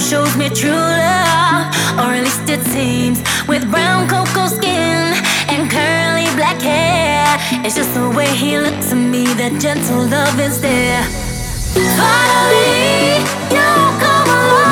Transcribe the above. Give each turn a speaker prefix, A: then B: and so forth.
A: shows me true love, or at least it seems. With brown cocoa skin and curly black hair, it's just the way he looks at me, that gentle love is there. Finally, you come along.